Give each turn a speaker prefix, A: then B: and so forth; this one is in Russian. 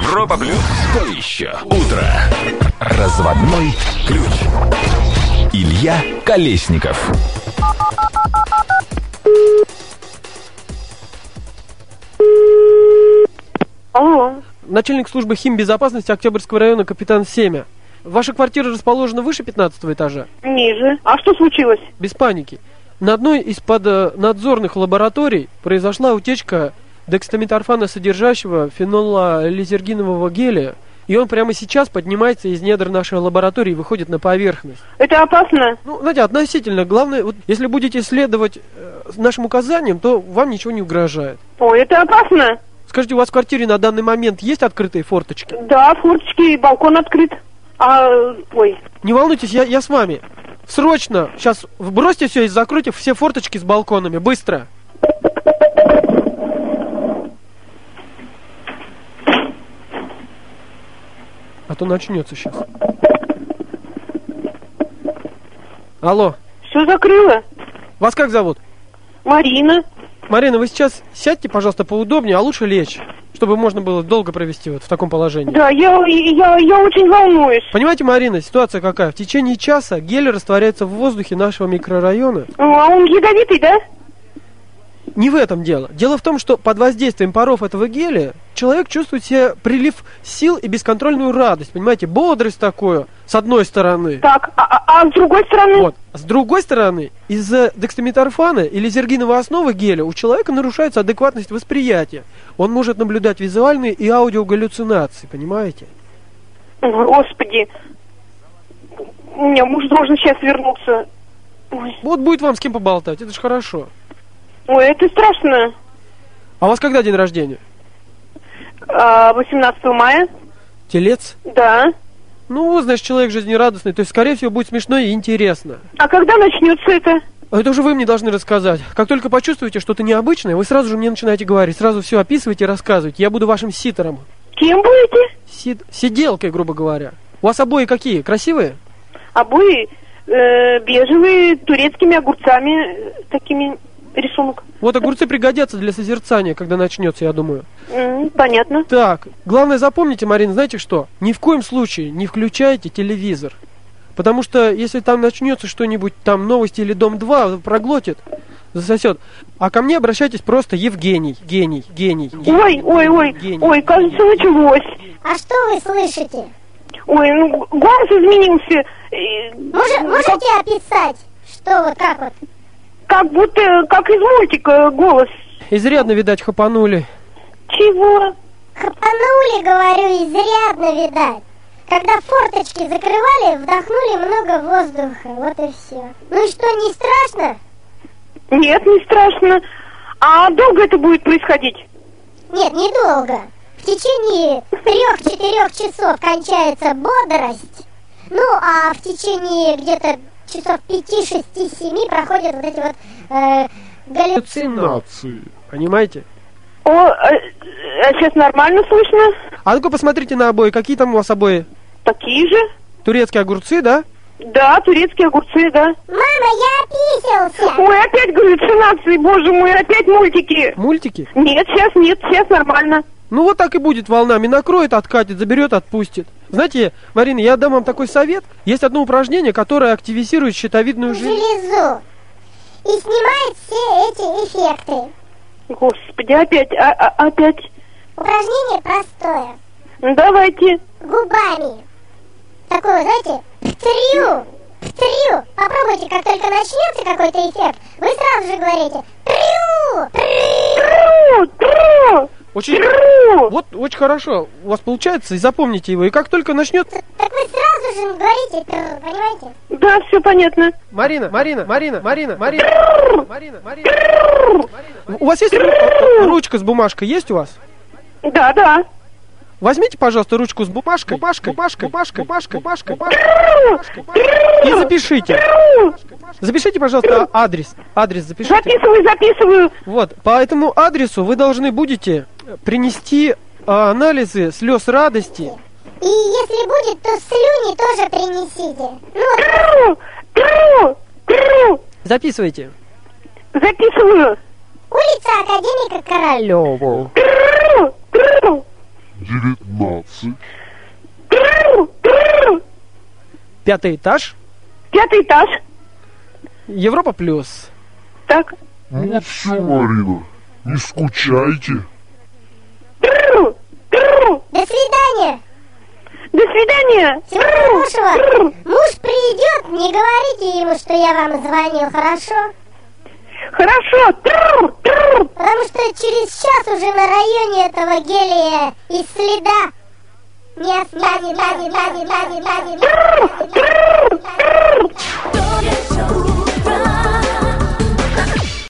A: Европа Плюс. Что еще? Утро. Разводной ключ. Илья Колесников.
B: Алло.
C: Начальник службы химбезопасности Октябрьского района капитан Семя. Ваша квартира расположена выше 15 этажа?
B: Ниже. А что случилось?
C: Без паники. На одной из поднадзорных лабораторий произошла утечка дексаметорфана, содержащего фенолализергинового геля, и он прямо сейчас поднимается из недр нашей лаборатории и выходит на поверхность.
B: Это опасно?
C: Ну, знаете, относительно. Главное, вот, если будете следовать нашим указаниям, то вам ничего не угрожает.
B: Ой, это опасно?
C: Скажите, у вас в квартире на данный момент есть открытые форточки?
B: Да, форточки и балкон открыт. Ой.
C: Не волнуйтесь, я с вами. Срочно, сейчас бросьте все и закройте все форточки с балконами, быстро. А то начнется сейчас. Алло.
B: Все закрыла?
C: Вас как зовут?
B: Марина.
C: Марина, вы сейчас сядьте, пожалуйста, поудобнее, а лучше лечь, чтобы можно было долго провести вот в таком положении.
B: Да, я очень волнуюсь.
C: Понимаете, Марина, ситуация какая? В течение часа гель растворяется в воздухе нашего микрорайона.
B: А он ядовитый, да?
C: Не в этом дело. Дело в том, что под воздействием паров этого геля человек чувствует себе прилив сил и бесконтрольную радость. Понимаете, бодрость такую, с одной стороны.
B: Так, а с другой стороны?
C: Вот. С другой стороны, из-за дексаметорфана или лизергиновой основы геля у человека нарушается адекватность восприятия. Он может наблюдать визуальные и аудиогаллюцинации, понимаете?
B: Господи. У меня муж должен сейчас вернуться. Ой.
C: Вот будет вам с кем поболтать, это же хорошо.
B: Ой, это страшно.
C: А у вас когда день рождения?
B: 18 мая.
C: Телец?
B: Да.
C: Ну, значит, человек жизнерадостный, то есть, скорее всего, будет смешно и интересно.
B: А когда начнется это?
C: Это уже вы мне должны рассказать. Как только почувствуете что-то необычное, вы сразу же мне начинаете говорить, сразу все описывайте и рассказывайте. Я буду вашим ситером.
B: Кем будете?
C: Сиделкой, грубо говоря. У вас обои какие? Красивые?
B: Обои бежевые, турецкими огурцами, такими рисунок.
C: Вот огурцы пригодятся для созерцания, когда начнется, я думаю.
B: Понятно.
C: Так, главное запомните, Марина, знаете что? Ни в коем случае не включайте телевизор. Потому что если там начнется что-нибудь, там новости или Дом-2, проглотит, засосет. А ко мне обращайтесь просто Евгений. Гений.
B: Ой, кажется, началось.
D: А что вы слышите?
B: Ой, ну голос изменился.
D: Можете описать? Что вот, как вот?
B: Как будто, как из мультика голос.
C: Изрядно, видать, хапанули.
B: Чего?
D: Хапанули, говорю, изрядно, видать. Когда форточки закрывали, вдохнули много воздуха, вот и все. Ну и что, не страшно?
B: Нет, не страшно. А долго это будет происходить?
D: Нет, недолго. В течение 3-4 часов кончается бодрость. Ну, а в течение где-то часов 5, 6, 7 проходят вот эти вот галлюцинации.
C: Понимаете?
B: Сейчас нормально слышно?
C: А ну-ка посмотрите на обои. Какие там у вас обои?
B: Такие же.
C: Турецкие огурцы, да?
B: Да, турецкие огурцы, да.
D: Мама, я описался!
B: Ой, опять галлюцинации, боже мой, опять мультики.
C: Мультики?
B: Нет, сейчас нормально.
C: Ну вот так и будет волнами. Накроет, откатит, заберет, отпустит. Знаете, Марина, я дам вам такой совет. Есть одно упражнение, которое активизирует щитовидную
D: железу. И снимает все эти эффекты.
B: Господи, опять.
D: Упражнение простое.
B: Давайте.
D: Губами. Такое, знаете, птрю. Попробуйте, как только начнется какой-то эффект, вы сразу же говорите трю.
C: Очень хорошо. У вас получается, и запомните его. И как только начнется...
D: Так вы сразу же говорите трю, понимаете?
B: Да, все понятно.
C: Марина. У вас есть ручка с бумажкой? Есть у вас?
B: Да.
C: Возьмите, пожалуйста, ручку с бумажкой. И запишите. Запишите, пожалуйста, адрес. Адрес запишите.
B: Записываю.
C: Вот, по этому адресу вы должны будете принести анализы слез радости.
D: И если будет, то слюни тоже принесите.
C: Записывайте.
D: Записываю. Улица Академика Королёва.
E: 19.
C: 5-й этаж.
B: 5-й этаж.
C: Европа плюс.
B: Так.
E: Ну все, Марина, не скучайте.
D: До свидания.
B: До свидания.
D: Всего хорошего. Муж придет, не говорите ему, что я вам звонил, хорошо?
B: Хорошо.
D: Потому что через час уже на районе этого гелия и следа не останется.